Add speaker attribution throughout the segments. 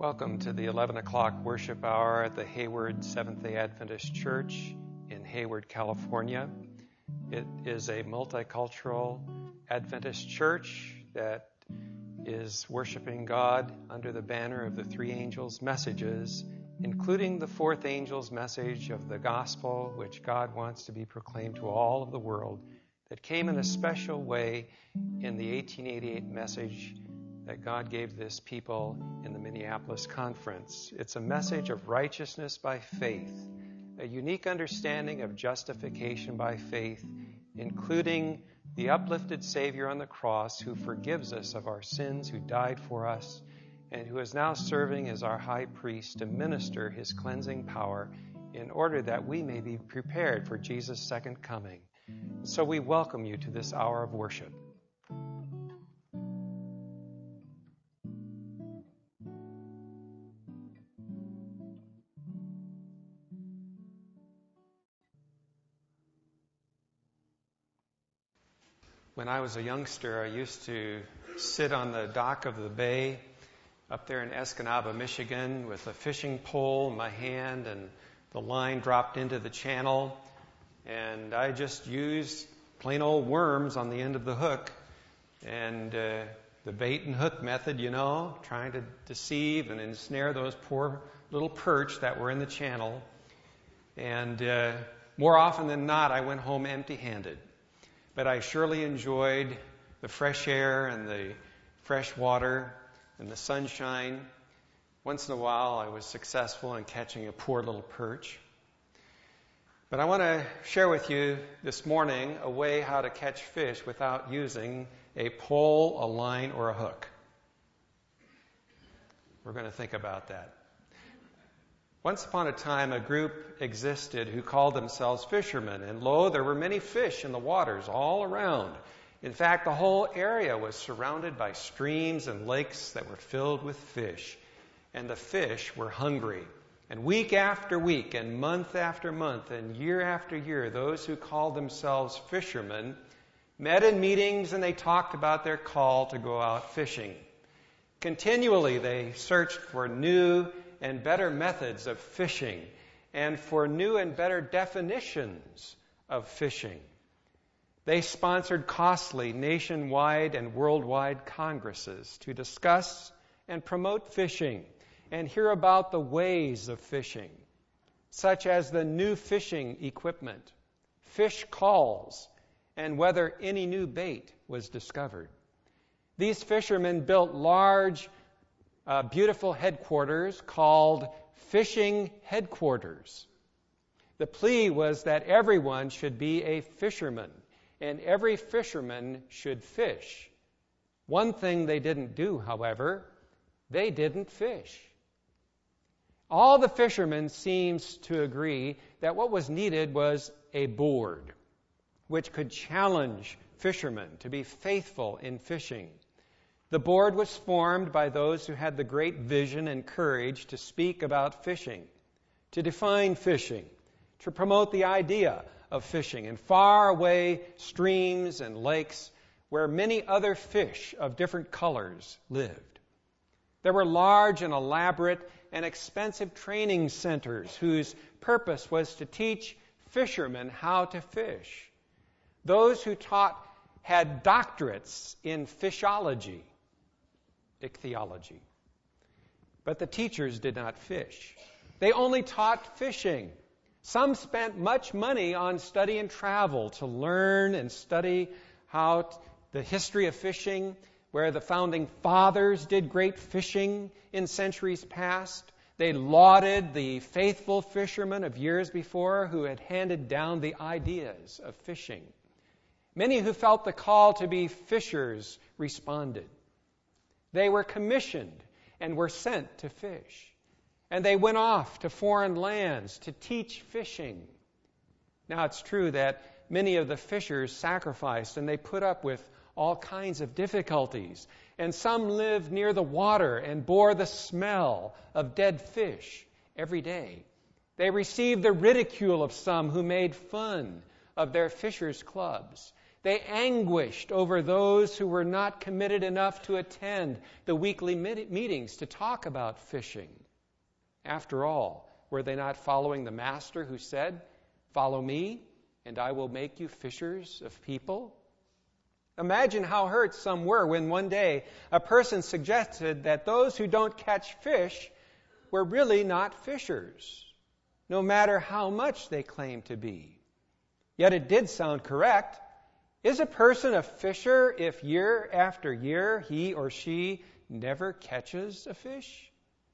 Speaker 1: Welcome to the 11 o'clock worship hour at the Hayward Seventh-day Adventist Church in Hayward, California. It is a multicultural Adventist church that is worshiping God under the banner of the three angels' messages, including the fourth angel's message of the gospel, which God wants to be proclaimed to all of the world, that came in a special way in the 1888 message that God gave this people in the Minneapolis conference. It's a message of righteousness by faith, a unique understanding of justification by faith, including the uplifted Savior on the cross who forgives us of our sins, who died for us, and who is now serving as our high priest to minister his cleansing power in order that we may be prepared for Jesus' second coming. So we welcome you to this hour of worship. When I was a youngster, I used to sit on the dock of the bay up there in Escanaba, Michigan, with a fishing pole in my hand and the line dropped into the channel. And I just used plain old worms on the end of the hook. And the bait and hook method, trying to deceive and ensnare those poor little perch that were in the channel. And more often than not, I went home empty-handed. But I surely enjoyed the fresh air and the fresh water and the sunshine. Once in a while, I was successful in catching a poor little perch. But I want to share with you this morning a way how to catch fish without using a pole, a line, or a hook. We're going to think about that. Once upon a time, a group existed who called themselves fishermen, and lo, there were many fish in the waters all around. In fact, the whole area was surrounded by streams and lakes that were filled with fish, and the fish were hungry. And week after week, and month after month, and year after year, those who called themselves fishermen met in meetings and they talked about their call to go out fishing. Continually, they searched for new and better methods of fishing, and for new and better definitions of fishing. They sponsored costly nationwide and worldwide congresses to discuss and promote fishing and hear about the ways of fishing, such as the new fishing equipment, fish calls, and whether any new bait was discovered. These fishermen built large beautiful headquarters called fishing headquarters. The plea was that everyone should be a fisherman, and every fisherman should fish. One thing they didn't do, however, they didn't fish. All the fishermen seems to agree that what was needed was a board, which could challenge fishermen to be faithful in fishing. The board was formed by those who had the great vision and courage to speak about fishing, to define fishing, to promote the idea of fishing in faraway streams and lakes where many other fish of different colors lived. There were large and elaborate and expensive training centers whose purpose was to teach fishermen how to fish. Those who taught had doctorates in fishology, ichthyology. But the teachers did not fish. They only taught fishing. Some spent much money on study and travel to learn and study the history of fishing, where the founding fathers did great fishing in centuries past. They lauded the faithful fishermen of years before who had handed down the ideas of fishing. Many who felt the call to be fishers responded. They were commissioned and were sent to fish. And they went off to foreign lands to teach fishing. Now, it's true that many of the fishers sacrificed and they put up with all kinds of difficulties. And some lived near the water and bore the smell of dead fish every day. They received the ridicule of some who made fun of their fishers' clubs. They anguished over those who were not committed enough to attend the weekly meetings to talk about fishing. After all, were they not following the Master who said, "Follow me, and I will make you fishers of people"? Imagine how hurt some were when one day a person suggested that those who don't catch fish were really not fishers, no matter how much they claimed to be. Yet it did sound correct. Is a person a fisher if year after year he or she never catches a fish?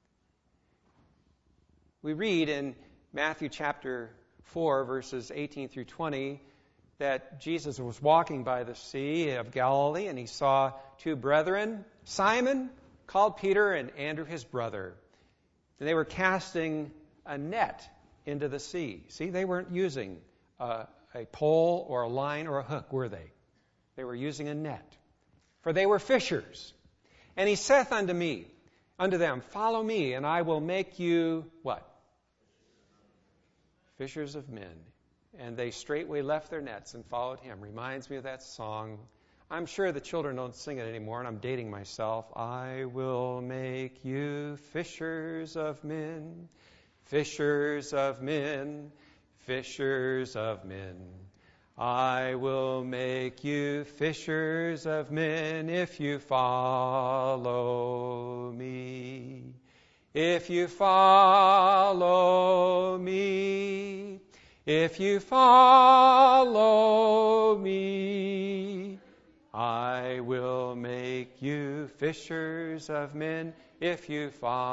Speaker 1: We read in Matthew chapter 4, verses 18 through 20, that Jesus was walking by the Sea of Galilee, and he saw two brethren, Simon, called Peter, and Andrew his brother. And they were casting a net into the sea. See, they weren't using a pole or a line or a hook, were they? They were using a net. For they were fishers. And he saith unto them, "Follow me, and I will make you" what? Fishers of men. And they straightway left their nets and followed him. Reminds me of that song. I'm sure the children don't sing it anymore, and I'm dating myself. I will make you fishers of men, fishers of men, fishers of men. I will make you fishers of men if you follow me. If you follow me. If you follow me. I will make you fishers of men if you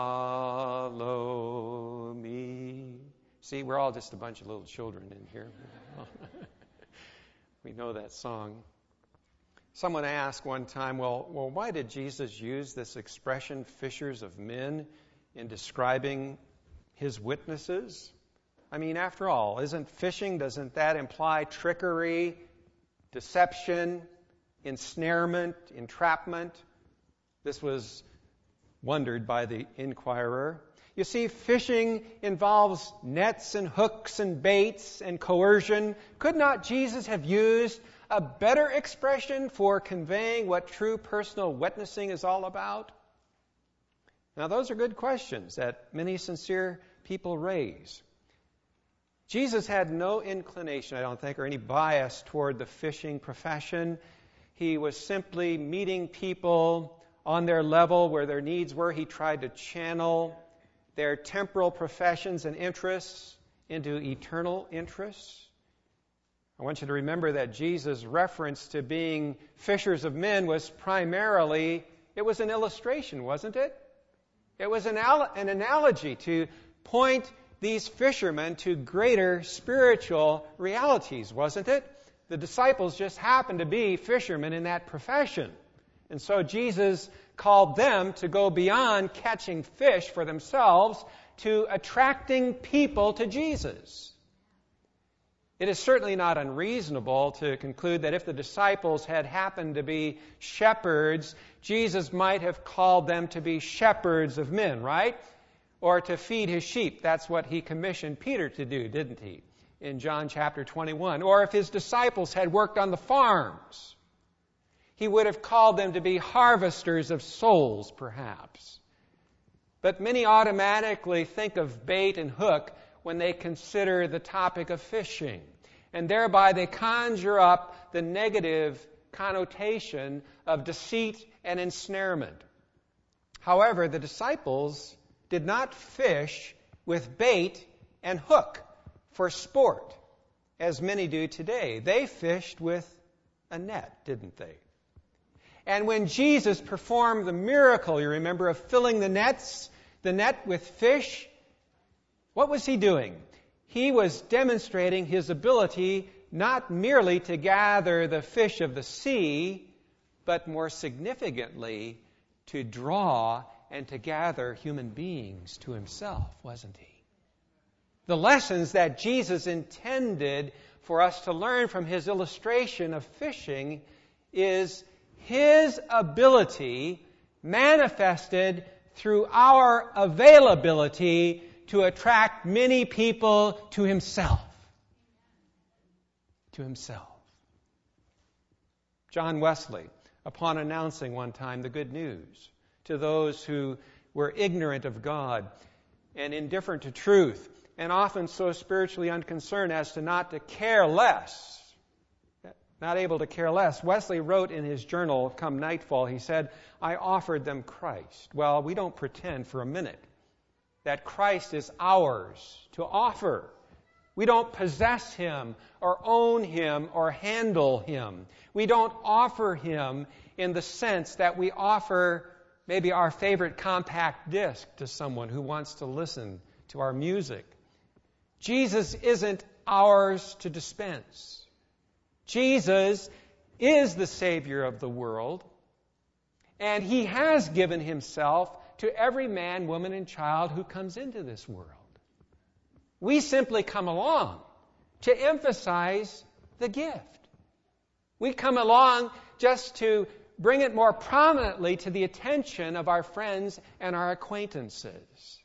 Speaker 1: follow me. See, we're all just a bunch of little children in here. We know that song. Someone asked one time, well, why did Jesus use this expression, fishers of men, in describing his witnesses? I mean, after all, doesn't that imply trickery, deception, ensnarement, entrapment? This was wondered by the inquirer. You see, fishing involves nets and hooks and baits and coercion. Could not Jesus have used a better expression for conveying what true personal witnessing is all about? Now, those are good questions that many sincere people raise. Jesus had no inclination, I don't think, or any bias toward the fishing profession. He was simply meeting people on their level where their needs were. He tried to channel their temporal professions and interests into eternal interests. I want you to remember that Jesus' reference to being fishers of men was primarily, it was an illustration, wasn't it? It was an analogy to point these fishermen to greater spiritual realities, wasn't it? The disciples just happened to be fishermen in that profession. And so Jesus called them to go beyond catching fish for themselves to attracting people to Jesus. It is certainly not unreasonable to conclude that if the disciples had happened to be shepherds, Jesus might have called them to be shepherds of men, right? Or to feed his sheep. That's what he commissioned Peter to do, didn't he? In John chapter 21. Or if his disciples had worked on the farms, he would have called them to be harvesters of souls, perhaps. But many automatically think of bait and hook when they consider the topic of fishing. And thereby they conjure up the negative connotation of deceit and ensnarement. However, the disciples did not fish with bait and hook for sport, as many do today. They fished with a net, didn't they? And when Jesus performed the miracle, you remember, of filling the net with fish, what was he doing? He was demonstrating his ability not merely to gather the fish of the sea, but more significantly, to draw and to gather human beings to himself, wasn't he? The lessons that Jesus intended for us to learn from his illustration of fishing is his ability manifested through our availability to attract many people to himself. To himself. John Wesley, upon announcing one time the good news to those who were ignorant of God and indifferent to truth, and often so spiritually unconcerned as to not able to care less. Wesley wrote in his journal, come nightfall, he said, I offered them Christ. Well, we don't pretend for a minute that Christ is ours to offer. We don't possess Him or own Him or handle Him. We don't offer Him in the sense that we offer maybe our favorite compact disc to someone who wants to listen to our music. Jesus isn't ours to dispense. Jesus is the Savior of the world, and He has given Himself to every man, woman, and child who comes into this world. We simply come along to emphasize the gift. We come along just to bring it more prominently to the attention of our friends and our acquaintances.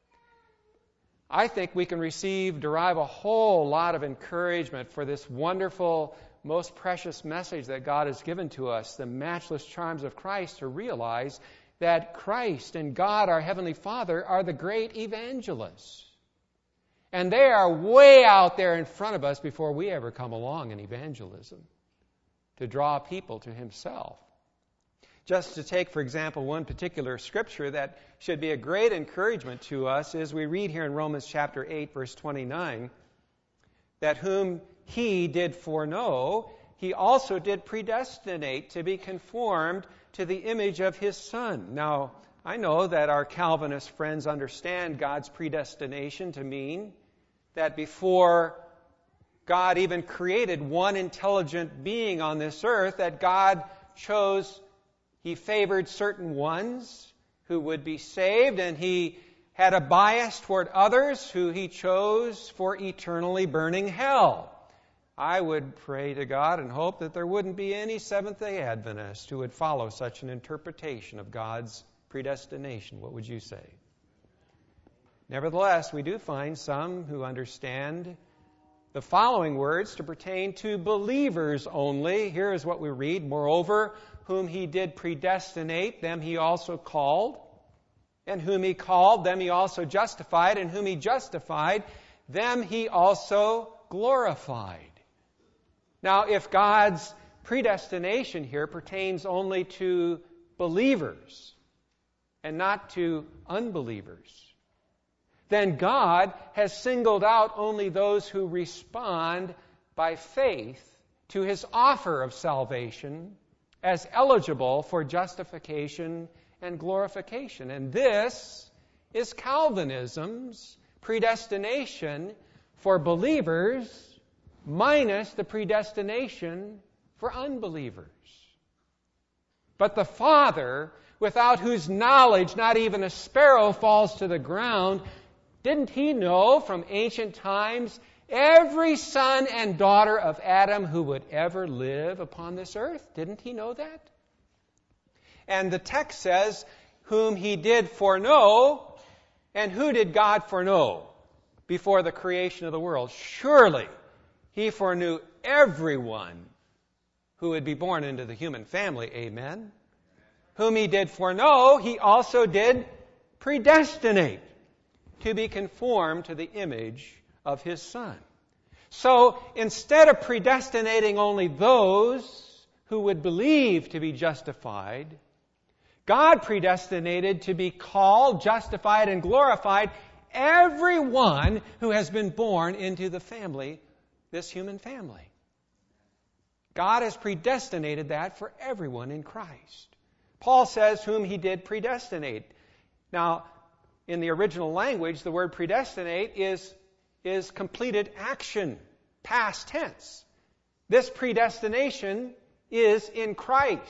Speaker 1: I think we can derive a whole lot of encouragement for this wonderful, most precious message that God has given to us, the matchless charms of Christ, to realize that Christ and God, our Heavenly Father, are the great evangelists. And they are way out there in front of us before we ever come along in evangelism to draw people to Himself. Just to take, for example, one particular scripture that should be a great encouragement to us is we read here in Romans chapter 8, verse 29, that whom He did foreknow, He also did predestinate to be conformed to the image of His Son. Now, I know that our Calvinist friends understand God's predestination to mean that before God even created one intelligent being on this earth, that God chose, He favored certain ones who would be saved, and He had a bias toward others who He chose for eternally burning hell. I would pray to God and hope that there wouldn't be any Seventh-day Adventists who would follow such an interpretation of God's predestination. What would you say? Nevertheless, we do find some who understand the following words to pertain to believers only. Here is what we read. Moreover, whom He did predestinate, them He also called. And whom He called, them He also justified. And whom He justified, them He also glorified. Now, if God's predestination here pertains only to believers and not to unbelievers, then God has singled out only those who respond by faith to His offer of salvation as eligible for justification and glorification. And this is Calvinism's predestination for believers minus the predestination for unbelievers. But the Father, without whose knowledge not even a sparrow falls to the ground, didn't He know from ancient times every son and daughter of Adam who would ever live upon this earth? Didn't He know that? And the text says, whom He did foreknow. And who did God foreknow before the creation of the world? Surely He foreknew everyone who would be born into the human family. Amen? Whom He did foreknow, He also did predestinate to be conformed to the image of His Son. So, instead of predestinating only those who would believe to be justified, God predestinated to be called, justified, and glorified everyone who has been born into the family, this human family. God has predestinated that for everyone in Christ. Paul says, whom He did predestinate. Now, in the original language, the word predestinate is completed action, past tense. This predestination is in Christ.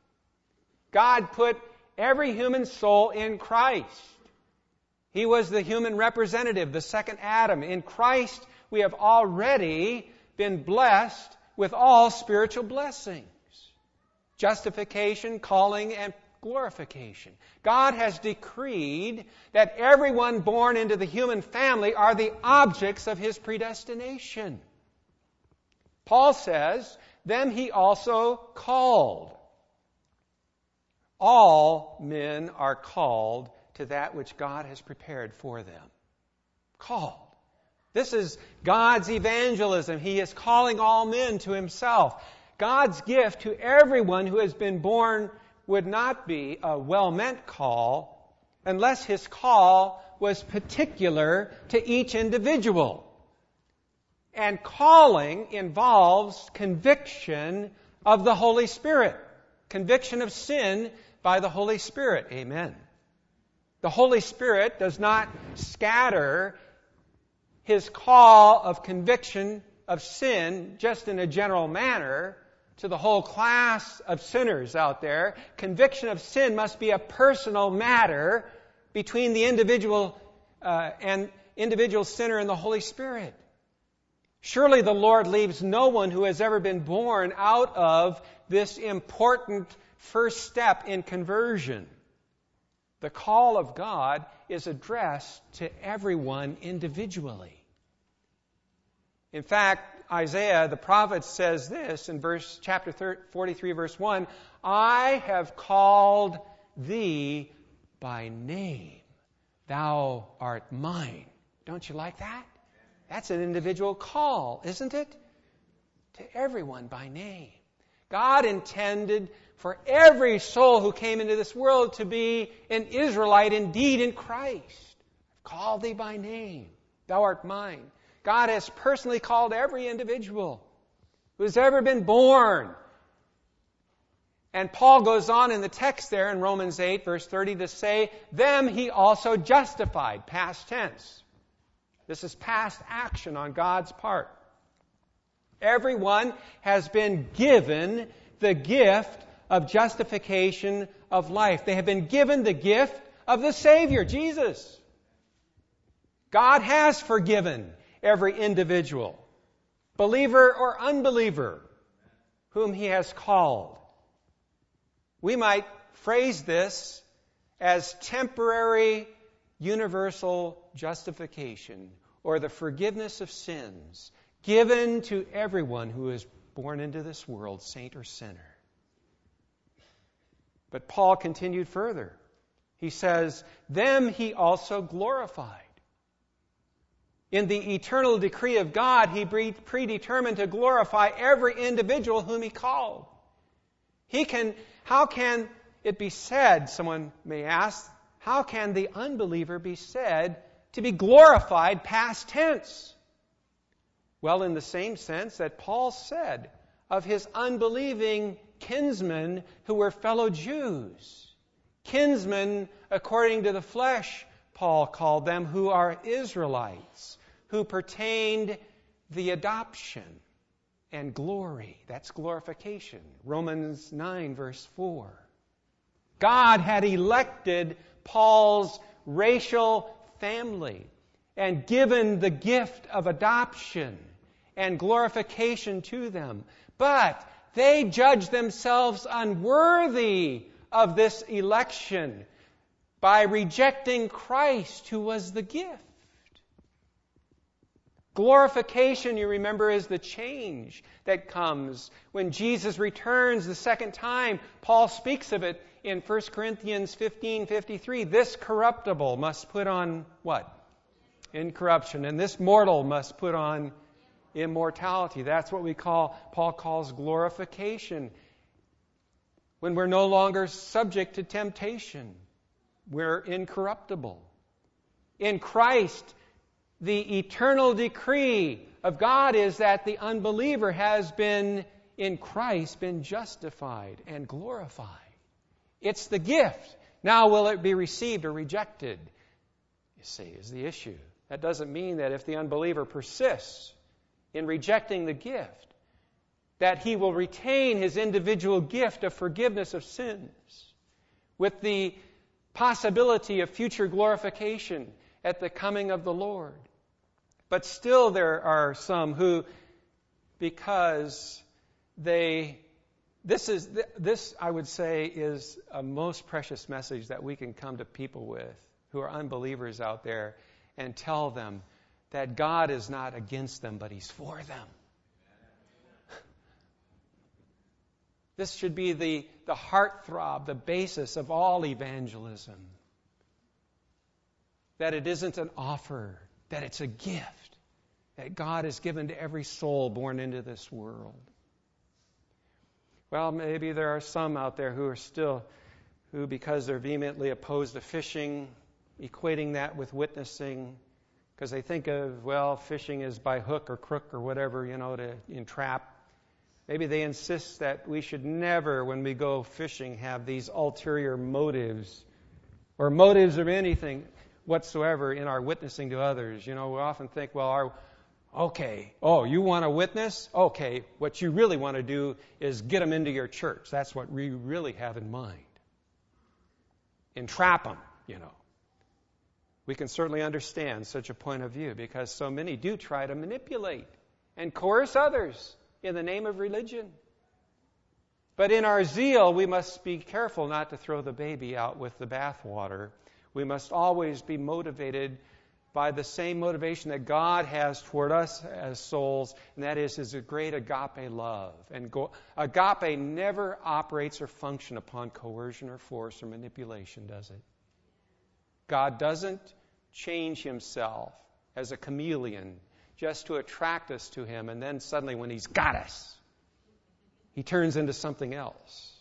Speaker 1: God put every human soul in Christ. He was the human representative, the second Adam. In Christ, we have already been blessed with all spiritual blessings. Justification, calling, and glorification. God has decreed that everyone born into the human family are the objects of His predestination. Paul says them he also called. All men are called to that which God has prepared for them. Called. This is God's evangelism. He is calling all men to Himself. God's gift to everyone who has been born would not be a well-meant call unless His call was particular to each individual. And calling involves conviction of the Holy Spirit. Conviction of sin by the Holy Spirit. Amen. The Holy Spirit does not scatter His call of conviction of sin just in a general manner to the whole class of sinners out there. Conviction of sin must be a personal matter between the individual sinner and the Holy Spirit. Surely the Lord leaves no one who has ever been born out of this important first step in conversion. The call of God is addressed to everyone individually. In fact, Isaiah the prophet says this in chapter 43, verse 1, I have called thee by name. Thou art mine. Don't you like that? That's an individual call, isn't it? To everyone by name. God intended for every soul who came into this world to be an Israelite indeed in Christ. I've called thee by name. Thou art mine. God has personally called every individual who has ever been born. And Paul goes on in the text there in Romans 8, verse 30 to say, them he also justified, past tense. This is past action on God's part. Everyone has been given the gift of justification of life. They have been given the gift of the Savior, Jesus. God has forgiven every individual, believer or unbeliever, whom He has called. We might phrase this as temporary universal justification, or the forgiveness of sins given to everyone who is born into this world, saint or sinner. But Paul continued further. He says, them he also glorified. In the eternal decree of God, He predetermined to glorify every individual whom He called. How can it be said, someone may ask, how can the unbeliever be said to be glorified past tense? Well, in the same sense that Paul said of his unbelieving kinsmen who were fellow Jews. Kinsmen according to the flesh, Paul called them, who are Israelites, who pertained the adoption and glory. That's glorification. Romans 9, verse 4. God had elected Paul's racial family and given the gift of adoption and glorification to them. But they judged themselves unworthy of this election by rejecting Christ, who was the gift. Glorification, you remember, is the change that comes when Jesus returns the second time. Paul speaks of it in 1 Corinthians 15:53. This corruptible must put on what? Incorruption. And this mortal must put on immortality. That's what Paul calls glorification. When we're no longer subject to temptation, we're incorruptible. In Christ, the eternal decree of God is that the unbeliever has been, in Christ, been justified and glorified. It's the gift. Now will it be received or rejected? You see, is the issue. That doesn't mean that if the unbeliever persists in rejecting the gift, that he will retain his individual gift of forgiveness of sins with the possibility of future glorification at the coming of the Lord. But still there are some who, because this I would say is a most precious message that we can come to people with who are unbelievers out there and tell them that God is not against them, but He's for them. This should be the heartthrob, the basis of all evangelism. That it isn't an offer, that it's a gift that God has given to every soul born into this world. Well, maybe there are some out there who, because they're vehemently opposed to fishing, equating that with witnessing, because they think of, well, fishing is by hook or crook or whatever, to entrap. Maybe they insist that we should never, when we go fishing, have these ulterior motives or motives of anything whatsoever in our witnessing to others. We often think, well, you want to witness? Okay, what you really want to do is get them into your church. That's what we really have in mind. Entrap them, We can certainly understand such a point of view because so many do try to manipulate and coerce others in the name of religion. But in our zeal, we must be careful not to throw the baby out with the bathwater. We must always be motivated by the same motivation that God has toward us as souls, and that is His great agape love. And agape never operates or functions upon coercion or force or manipulation, does it? God doesn't change Himself as a chameleon just to attract us to Him, and then suddenly when He's got us, He turns into something else.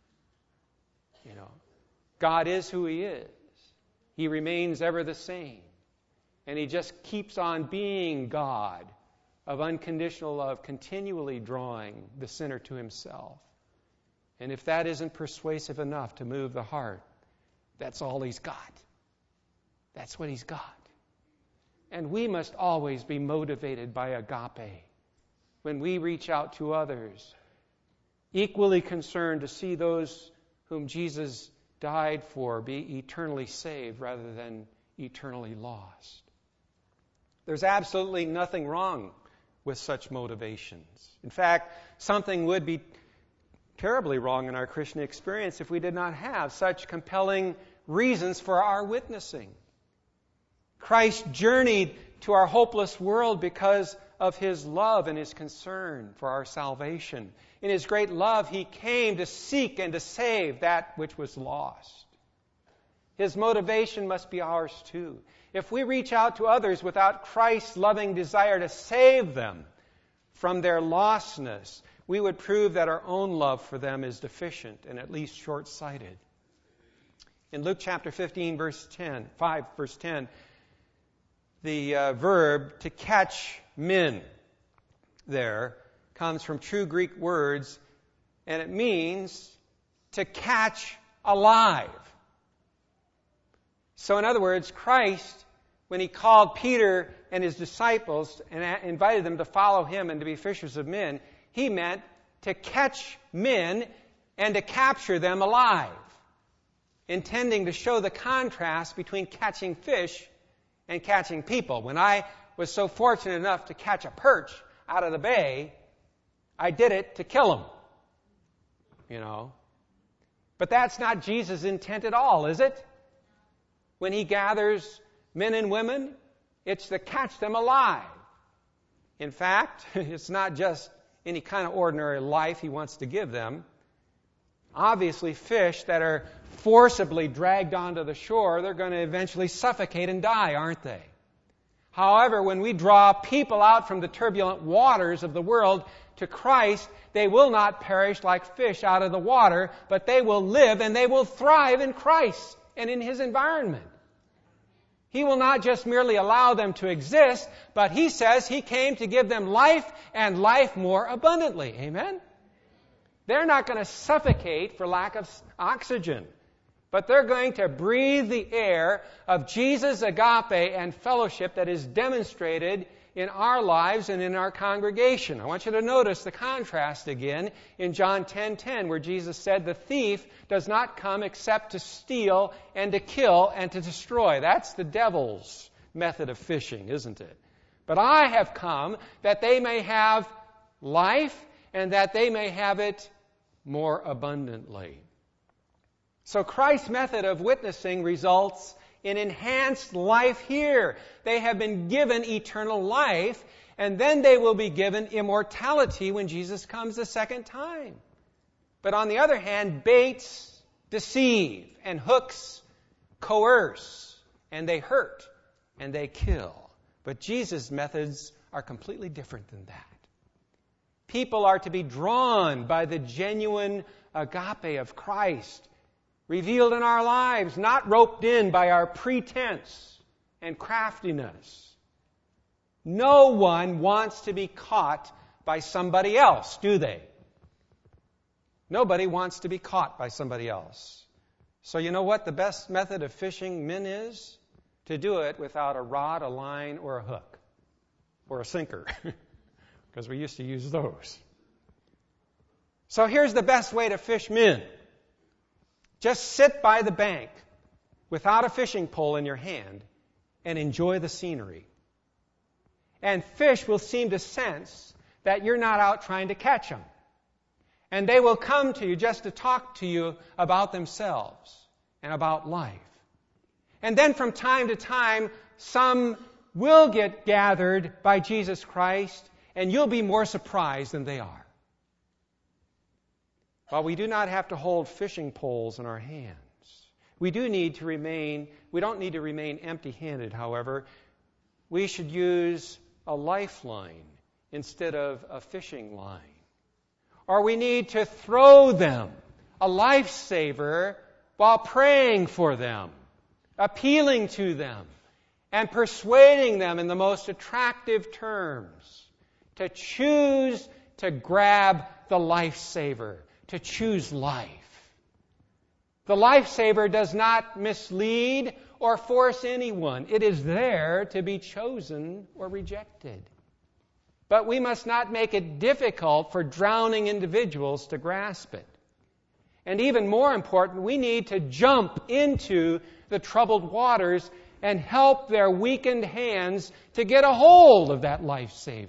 Speaker 1: God is who He is. He remains ever the same. And He just keeps on being God of unconditional love, continually drawing the sinner to Himself. And if that isn't persuasive enough to move the heart, that's all He's got. That's what He's got. And we must always be motivated by agape when we reach out to others, equally concerned to see those whom Jesus died for be eternally saved rather than eternally lost. There's absolutely nothing wrong with such motivations. In fact, something would be terribly wrong in our Christian experience if we did not have such compelling reasons for our witnessing. Christ journeyed to our hopeless world because of His love and His concern for our salvation. In His great love, He came to seek and to save that which was lost. His motivation must be ours too. If we reach out to others without Christ's loving desire to save them from their lostness, we would prove that our own love for them is deficient and at least short-sighted. In Luke chapter 15, verse 10, the verb to catch men there comes from two Greek words, and it means to catch alive. So in other words, Christ, when He called Peter and his disciples and invited them to follow Him and to be fishers of men, He meant to catch men and to capture them alive, intending to show the contrast between catching fish and catching people. When I was so fortunate enough to catch a perch out of the bay, I did it to kill him. But that's not Jesus' intent at all, is it? When He gathers men and women, it's to catch them alive. In fact, it's not just any kind of ordinary life He wants to give them. Obviously, fish that are forcibly dragged onto the shore, they're going to eventually suffocate and die, aren't they? However, when we draw people out from the turbulent waters of the world to Christ, they will not perish like fish out of the water, but they will live and they will thrive in Christ and in His environment. He will not just merely allow them to exist, but He says He came to give them life and life more abundantly. Amen? They're not going to suffocate for lack of oxygen, but they're going to breathe the air of Jesus' agape and fellowship that is demonstrated in our lives and in our congregation. I want you to notice the contrast again in John 10:10, where Jesus said, "The thief does not come except to steal and to kill and to destroy." That's the devil's method of fishing, isn't it? But I have come that they may have life and that they may have it more abundantly. So Christ's method of witnessing results in enhanced life here. They have been given eternal life, and then they will be given immortality when Jesus comes the second time. But on the other hand, baits deceive and hooks coerce, and they hurt and they kill. But Jesus' methods are completely different than that. People are to be drawn by the genuine agape of Christ, revealed in our lives, not roped in by our pretense and craftiness. No one wants to be caught by somebody else, do they? Nobody wants to be caught by somebody else. So you know what the best method of fishing men is? To do it without a rod, a line, or a hook, or a sinker, because we used to use those. So here's the best way to fish men. Just sit by the bank without a fishing pole in your hand and enjoy the scenery. And fish will seem to sense that you're not out trying to catch them. And they will come to you just to talk to you about themselves and about life. And then from time to time, some will get gathered by Jesus Christ, and you'll be more surprised than they are. While we do not have to hold fishing poles in our hands, we don't need to remain empty-handed, however. We should use a lifeline instead of a fishing line. Or we need to throw them a lifesaver while praying for them, appealing to them, and persuading them in the most attractive terms to choose to grab the lifesaver, to choose life. The lifesaver does not mislead or force anyone. It is there to be chosen or rejected. But we must not make it difficult for drowning individuals to grasp it. And even more important, we need to jump into the troubled waters and help their weakened hands to get a hold of that lifesaver.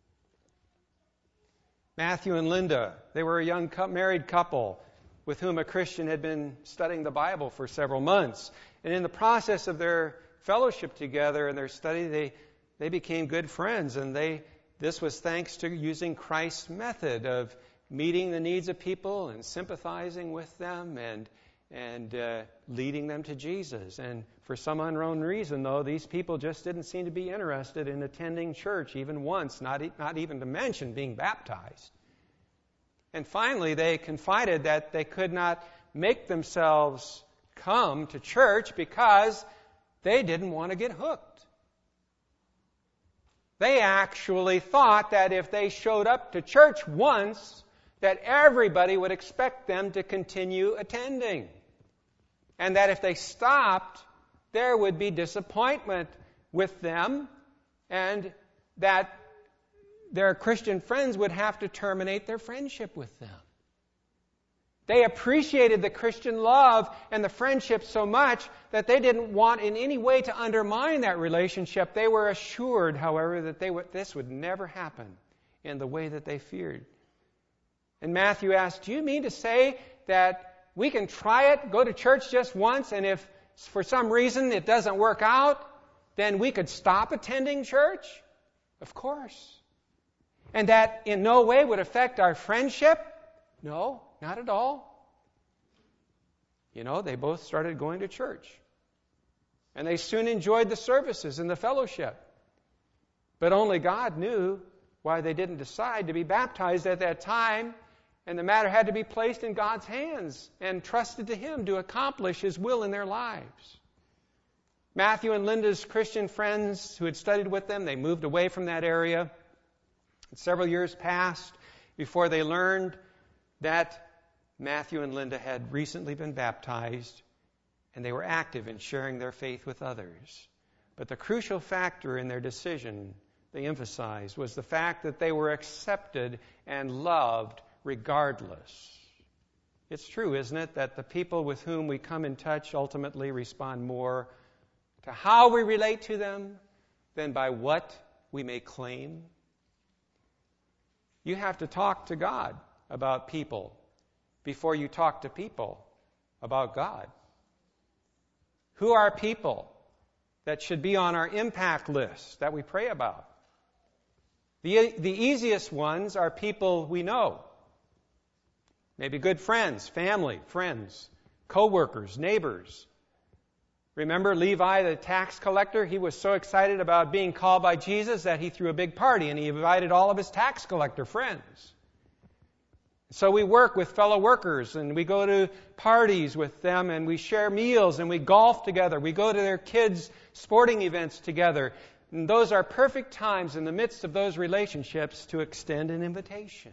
Speaker 1: Matthew and Linda, they were a young married couple with whom a Christian had been studying the Bible for several months. And in the process of their fellowship together and their study, they became good friends. And this was thanks to using Christ's method of meeting the needs of people and sympathizing with them and leading them to Jesus. And for some unknown reason, though, these people just didn't seem to be interested in attending church even once, not even to mention being baptized. And finally, they confided that they could not make themselves come to church because they didn't want to get hooked. They actually thought that if they showed up to church once, that everybody would expect them to continue attending. And that if they stopped, there would be disappointment with them, and that their Christian friends would have to terminate their friendship with them. They appreciated the Christian love and the friendship so much that they didn't want in any way to undermine that relationship. They were assured, however, that this would never happen in the way that they feared. And Matthew asked, do you mean to say that we can try it, go to church just once, and if for some reason it doesn't work out, then we could stop attending church? Of course. And that in no way would affect our friendship? No, not at all. You know, they both started going to church. And they soon enjoyed the services and the fellowship. But only God knew why they didn't decide to be baptized at that time. And the matter had to be placed in God's hands and trusted to Him to accomplish His will in their lives. Matthew and Linda's Christian friends who had studied with them, they moved away from that area. And several years passed before they learned that Matthew and Linda had recently been baptized, and they were active in sharing their faith with others. But the crucial factor in their decision, they emphasized, was the fact that they were accepted and loved regardless. It's true, isn't it, that the people with whom we come in touch ultimately respond more to how we relate to them than by what we may claim? You have to talk to God about people before you talk to people about God. Who are people that should be on our impact list that we pray about? The easiest ones are people we know. Maybe good friends, family, friends, co-workers, neighbors. Remember Levi, the tax collector? He was so excited about being called by Jesus that he threw a big party and he invited all of his tax collector friends. So we work with fellow workers and we go to parties with them and we share meals and we golf together. We go to their kids' sporting events together. And those are perfect times in the midst of those relationships to extend an invitation.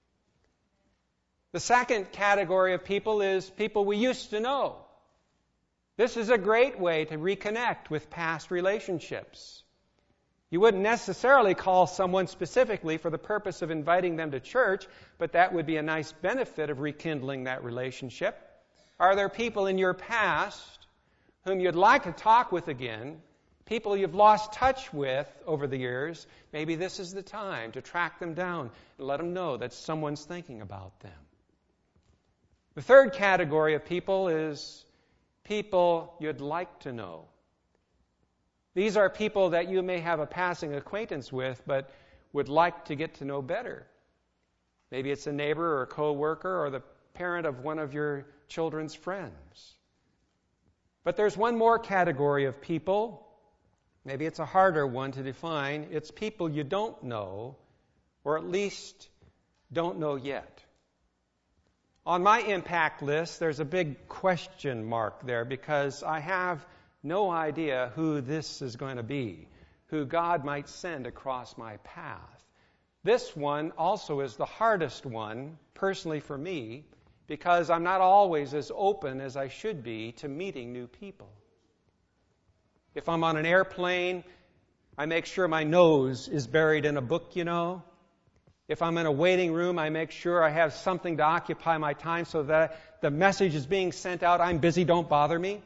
Speaker 1: The second category of people is people we used to know. This is a great way to reconnect with past relationships. You wouldn't necessarily call someone specifically for the purpose of inviting them to church, but that would be a nice benefit of rekindling that relationship. Are there people in your past whom you'd like to talk with again, people you've lost touch with over the years? Maybe this is the time to track them down and let them know that someone's thinking about them. The third category of people is people you'd like to know. These are people that you may have a passing acquaintance with, but would like to get to know better. Maybe it's a neighbor or a co-worker or the parent of one of your children's friends. But there's one more category of people. Maybe it's a harder one to define. It's people you don't know, or at least don't know yet. On my impact list, there's a big question mark there because I have no idea who this is going to be, who God might send across my path. This one also is the hardest one, personally for me, because I'm not always as open as I should be to meeting new people. If I'm on an airplane, I make sure my nose is buried in a book, If I'm in a waiting room, I make sure I have something to occupy my time so that the message is being sent out, I'm busy, don't bother me.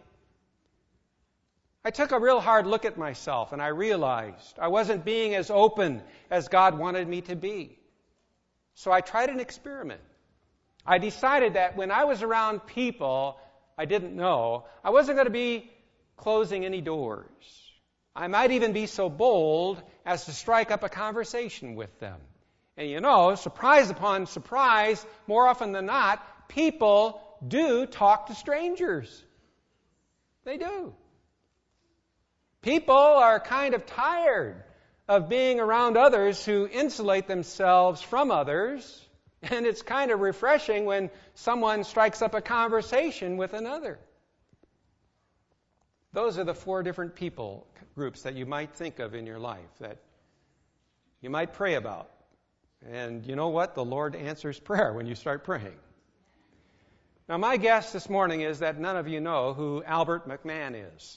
Speaker 1: I took a real hard look at myself and I realized I wasn't being as open as God wanted me to be. So I tried an experiment. I decided that when I was around people I didn't know, I wasn't going to be closing any doors. I might even be so bold as to strike up a conversation with them. And surprise upon surprise, more often than not, people do talk to strangers. They do. People are kind of tired of being around others who insulate themselves from others, and it's kind of refreshing when someone strikes up a conversation with another. Those are the 4 different people groups that you might think of in your life, that you might pray about. And you know what? The Lord answers prayer when you start praying. Now, my guess this morning is that none of you know who Albert McMahon is.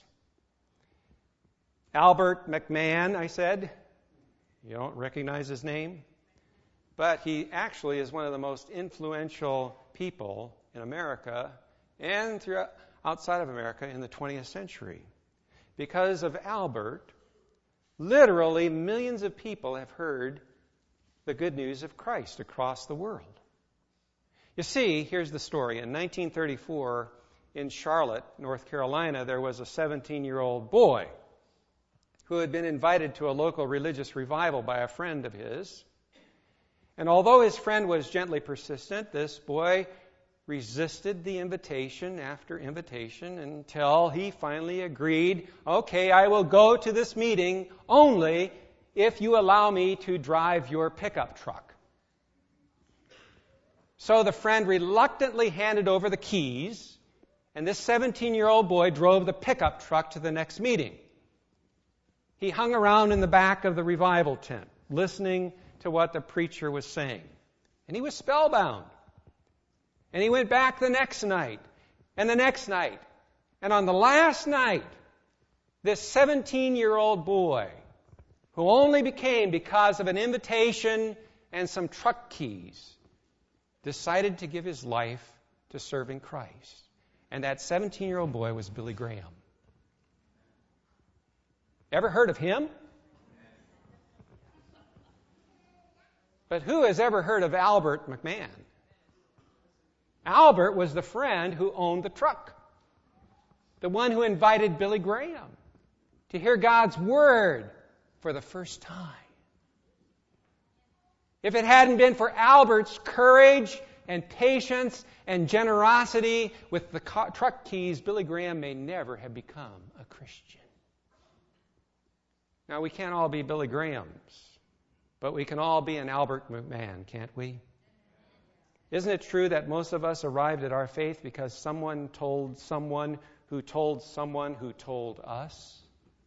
Speaker 1: Albert McMahon, I said. You don't recognize his name? But he actually is one of the most influential people in America and outside of America in the 20th century. Because of Albert, literally millions of people have heard the good news of Christ across the world. You see, here's the story. In 1934, in Charlotte, North Carolina, there was a 17-year-old boy who had been invited to a local religious revival by a friend of his. And although his friend was gently persistent, this boy resisted the invitation after invitation until he finally agreed, okay, I will go to this meeting only if you allow me to drive your pickup truck. So the friend reluctantly handed over the keys, and this 17-year-old boy drove the pickup truck to the next meeting. He hung around in the back of the revival tent, listening to what the preacher was saying. And he was spellbound. And he went back the next night, and the next night. And on the last night, this 17-year-old boy, who only became because of an invitation and some truck keys, decided to give his life to serving Christ. And that 17-year-old boy was Billy Graham. Ever heard of him? But who has ever heard of Albert McMahon? Albert was the friend who owned the truck. The one who invited Billy Graham to hear God's Word for the first time. If it hadn't been for Albert's courage and patience and generosity with the truck keys, Billy Graham may never have become a Christian. Now, we can't all be Billy Grahams, but we can all be an Albert McMahon, can't we? Isn't it true that most of us arrived at our faith because someone told someone who told someone who told us?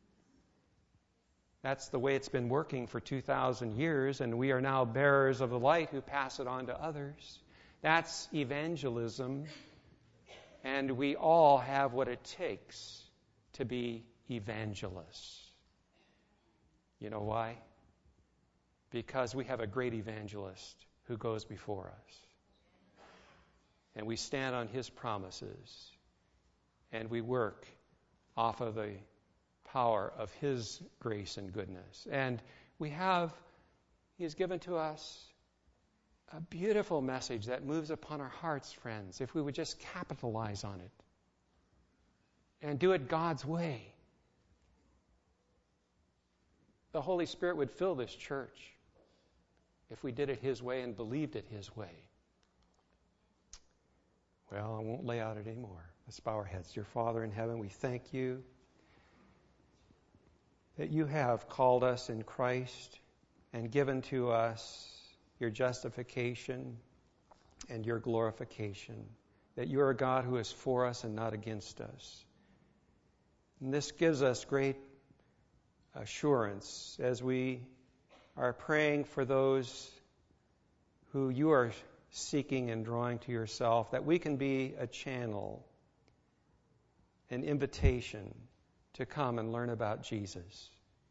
Speaker 1: That's the way it's been working for 2,000 years, and we are now bearers of the light who pass it on to others. That's evangelism, and we all have what it takes to be evangelists. You know why? Because we have a great evangelist who goes before us. And we stand on his promises, and we work off of the power of his grace and goodness. And he has given to us a beautiful message that moves upon our hearts, friends, if we would just capitalize on it and do it God's way. The Holy Spirit would fill this church if we did it his way and believed it his way. Well, I won't lay out it anymore. Let's bow our heads. Dear Father in heaven, we thank you that you have called us in Christ and given to us your justification and your glorification, that you are a God who is for us and not against us. And this gives us great assurance as we are praying for those who you are seeking and drawing to yourself, that we can be a channel, an invitation to come and learn about Jesus.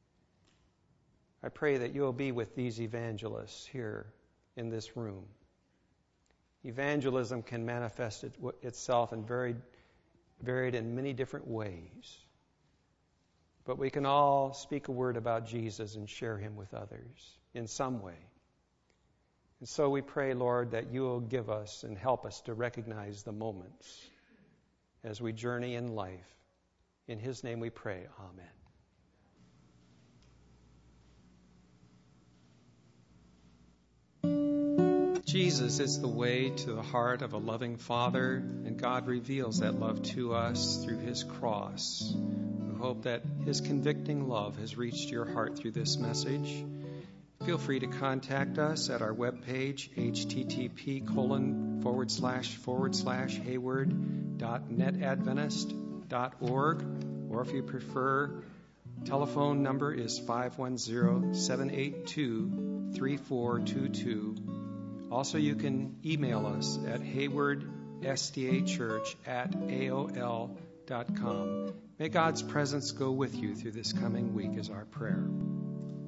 Speaker 1: I pray that you'll be with these evangelists here in this room. Evangelism can manifest itself in varied in many different ways. But we can all speak a word about Jesus and share him with others in some way. And so we pray, Lord, that you will give us and help us to recognize the moments as we journey in life. In his name we pray. Amen. Jesus is the way to the heart of a loving Father, and God reveals that love to us through his cross. We hope that his convicting love has reached your heart through this message. Feel free to contact us at our webpage, http://hayward.netadventist.org, or if you prefer, telephone number is 510-782-3422. Also, you can email us at haywardsdachurch@aol.com. May God's presence go with you through this coming week is our prayer.